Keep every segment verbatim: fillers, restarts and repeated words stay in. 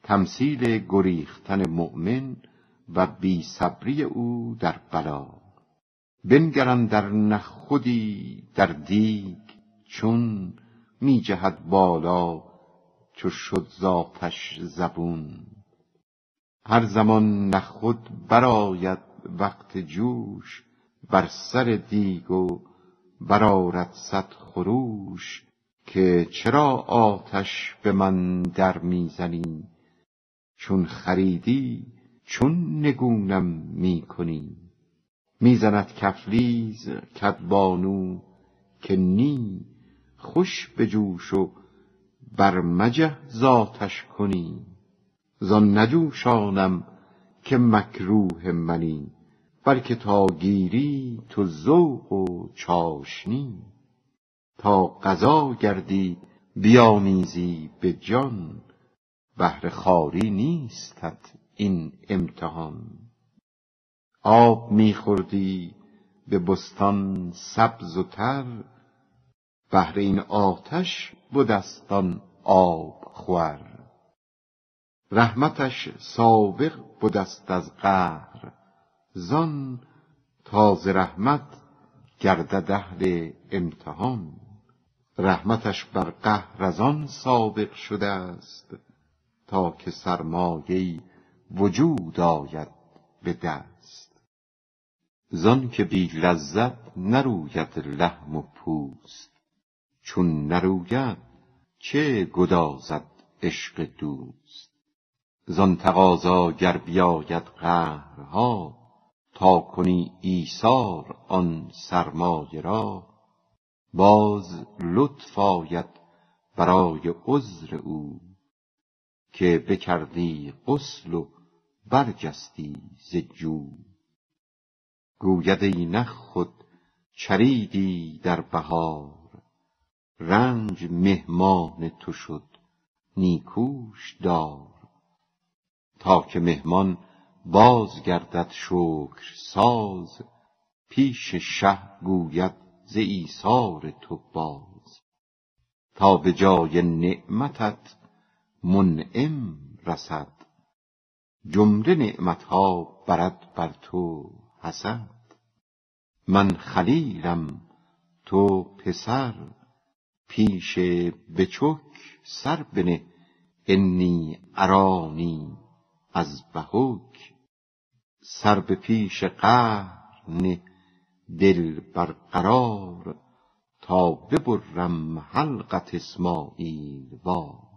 تمثیل گریختن مؤمن و بی صبری او در بلا. بنگرن در نخودی در دیگ، چون می جهد بالا چو شد ذاتش زبون. هر زمان نخود برآید وقت جوش، بر سر دیگ و برآرد صد خروش. که چرا آتش به من در میزنی، چون خریدی چون نگونم میکنی. میزند کفلیز کدبانو که نی، خوش بجوش و بر مجه ذاتش کنی. زان نجوشانم که مکروه منی، بلکه تا گیری تو ذوق و چاشنی. تا قضا گردی بیامیزی به جان، بهر خواری نیستت این امتحان. آب میخوردی به بستان سبز و تر، بهر این آتش بدست آن آب خور. رحمتش سابق بدست از قهر، زان تا ز رحمت گردد اهل امتحان. رحمتش بر قهر از آن سابق شده است، تا که سرمایه وجود آید به دست. زان که بی لذت نروید لحم و پوست، چون نروید چه گدازد عشق دوست. زان تقاضا گر بیاید قهرها، تا کنی ایثار آن سرمایه را. باز لطف آید برای عذر او، که بکردی غسل و برجستی ز جو. گوید ای نخود چریدی در بهار، رنج مهمان تو شد نیکوش دار. تا که مهمان باز گردد شکر ساز، پیش شه گوید ز ایثار تو باز. تا به جای نعمتت منعم رسد، جمله نعمتها برد بر تو حسد. من خلیلم تو پسر، پیش بچک سر بنه. انی ارانی از بهک، سر به پیش قهر نه دل برقرار. تا ببرم حلقت اسماعیل وار.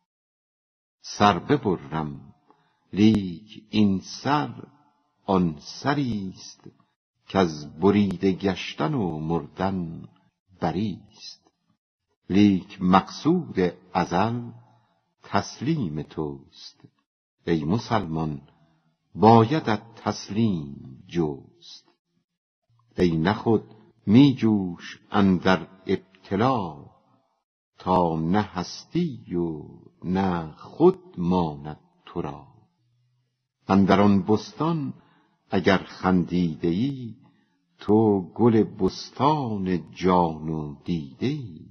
سر ببرم لیک این سر آن سریست، کز بریده گشتن و مردن بریست. لیک مقصود ازل تسلیم توست، ای مسلمان بایدت تسلیم جست. ای نخود می جوش اندر ابتلا، تا نه هستی و نه خود ماند تو را. اندر آن بستان اگر خندیده ای، تو گل بستان جان و دیده ای.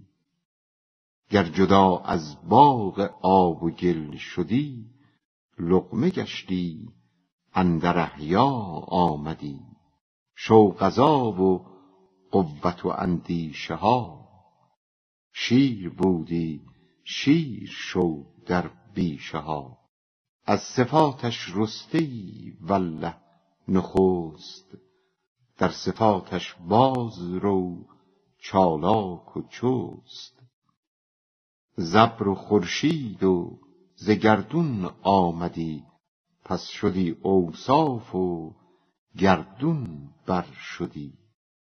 گر جدا از باغ آب و گل شدی، لقمه گشتی اندر احیا آمدی. شوق ضا و قوت و اندیشه ها، شیر بودی شیر شو در بیشه ها. از صفاتش رستی والله نخست، در صفاتش باز رو چالاک و چست. ز ابر و خورشید و ز گردون آمدی، پس شدی اوصاف و گردون بر شدی.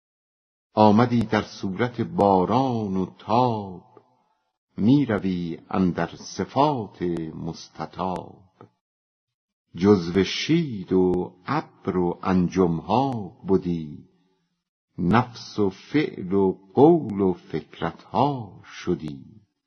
آمدی در صورت باران و تاب، می روی اندر صفات مستطاب. جزو شید و ابر و انجمها بدی، نفس و فعل و قول و فکرتها شدی.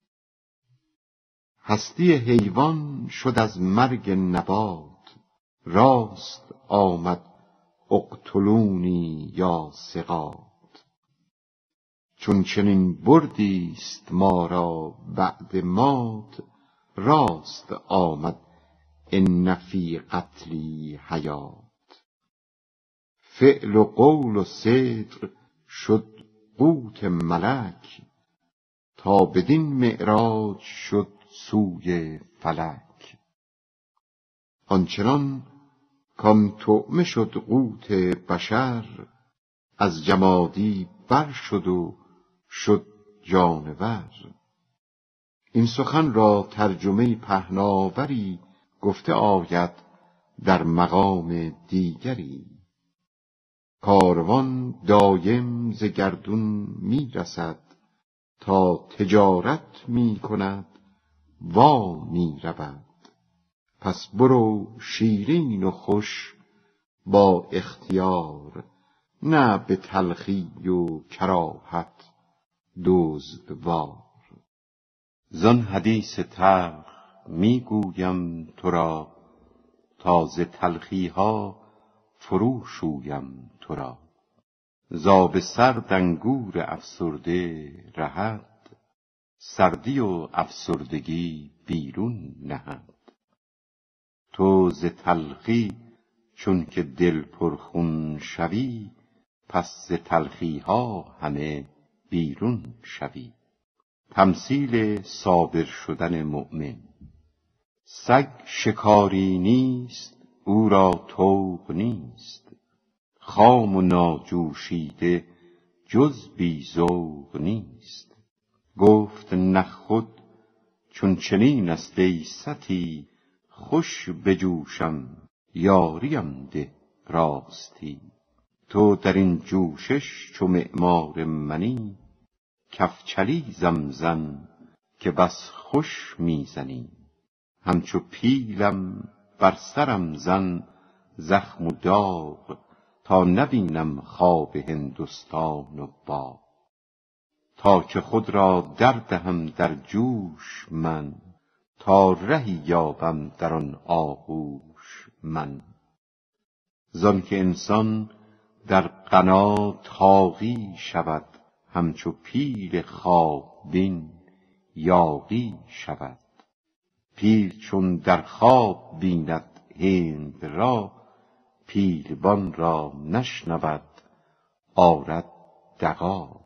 هستی حیوان شد از مرگ نبات، راست آمد اقتلونی یا ثقات. چون چنین بردیست ما را بعد مات، راست آمد ان فی قتلی حیات. فعل و قول و صدق شد قوت ملک، تا بدین معراج شد سوی فلک. آنچنان کان طعمه شد قوت بشر، از جمادی بر شد و شد جانور. این سخن را ترجمه پهناوری گفته آید در مقام دیگری. کاروان دایم ز گردون می رسد، تا تجارت می کند وا می رود. پس برو شیرین و خوش با اختیار، نه به تلخی و کراهت دزدوار. زان حدیث تلخ می گویم تو را، تا ز تلخی ها فرو شویم تو را. زآب سرد انگور افسرده رهد، سردی و افسردگی بیرون نهد. تو ز تلخی چون که دل پرخون شوی، پس ز تلخی ها همه بیرون شوی. تمثیل صابر شدن مؤمن. سگ شکاری نیست او را طوق نیست، خام و ناجوشیده جز بی ذوق نیست. گفت نخ خود چون چنین است ای ستی، خوش بجوشم یاریم ده راستی. تو در این جوشش چو معمار منی، کفچلیزم زن که بس خوش می زنی. همچو پیلم بر سرم زن زخم و داغ، تا نبینم خواب هندوستان و باغ. تا که خود را دردهم در جوش من، تا رهی یابم در آن آغوش من. زان که انسان در غنا طاغی شود، همچو پیل خواب بین یاغی شود. پیل چون در خواب بیند هند را، پیلبان را نشنود آرد دغا.